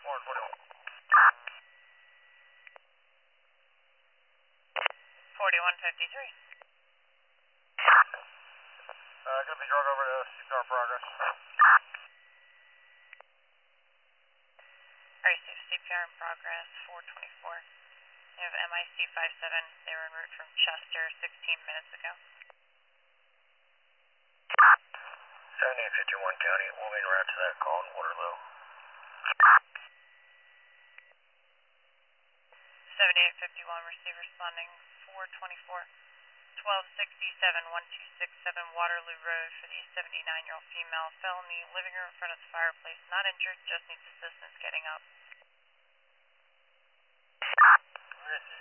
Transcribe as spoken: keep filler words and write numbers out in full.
four twenty-one. forty-one fifty-three. Uh, gonna be drug over to C P R progress. Alright, so C P R in progress, four twenty-four. You have M I C five seven, they were en route from Chester sixteen minutes ago. seventy-eight fifty-one County, we'll be en route to that call in Waterloo. seventy-eight fifty-one, receive responding four twenty-four. twelve sixty-seven, one two six seven Waterloo Road for the seventy-nine-year-old female. Fell in the living room in front of the fireplace. Not injured, just needs assistance getting up. This is